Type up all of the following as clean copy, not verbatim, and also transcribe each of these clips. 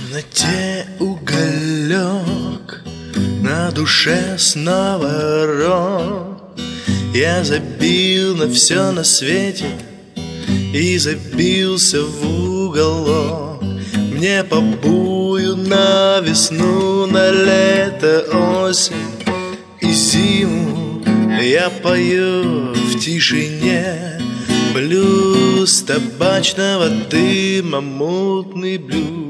темноте уголек, на душе снова рок. Я забил на все на свете и забился в уголок. Мне побую на весну, на лето, осень и зиму. Я пою в тишине блюз табачного дыма, мутный блюз.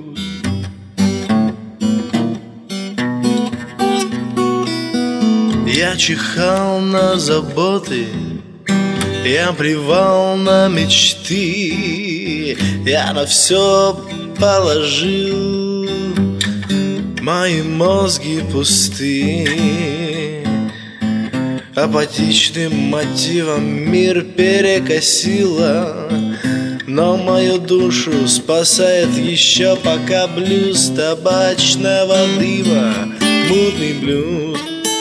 Я чихал на заботы, я плевал на мечты, я на все положил, мои мозги пусты. Апатичным мотивом мир перекосило, но мою душу спасает еще пока блюз табачного дыма, мутный блюз.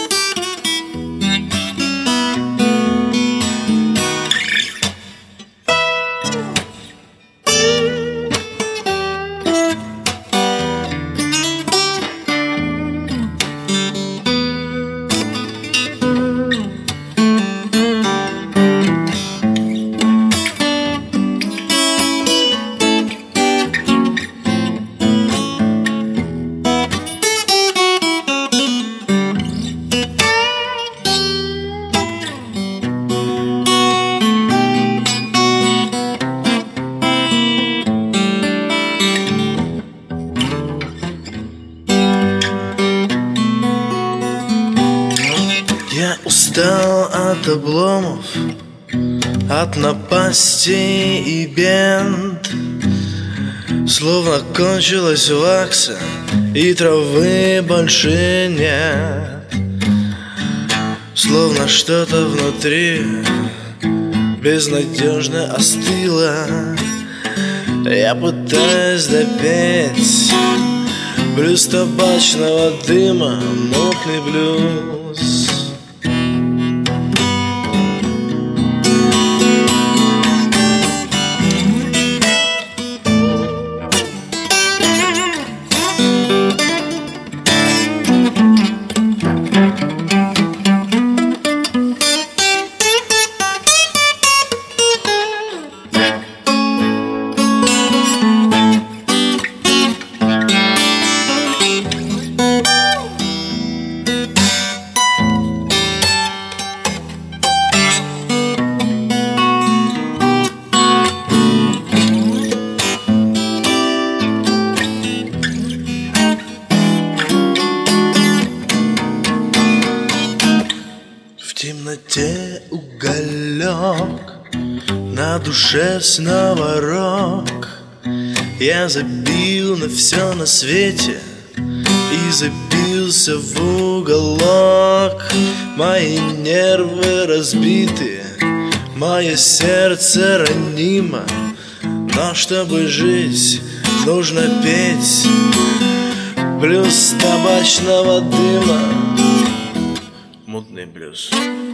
Я устал от обломов, от напастей и бед. Словно кончилась вакса, и травы больше нет. Словно что-то внутри безнадежно остыло. Я пытаюсь допеть блюз табачного дыма, мутный блюз. В темноте уголек, на душе снова рок. Я забил на все на свете и забился в уголок. Мои нервы разбиты, мое сердце ранимо, но чтобы жить, нужно петь блюз табачного дыма, мутный блюз.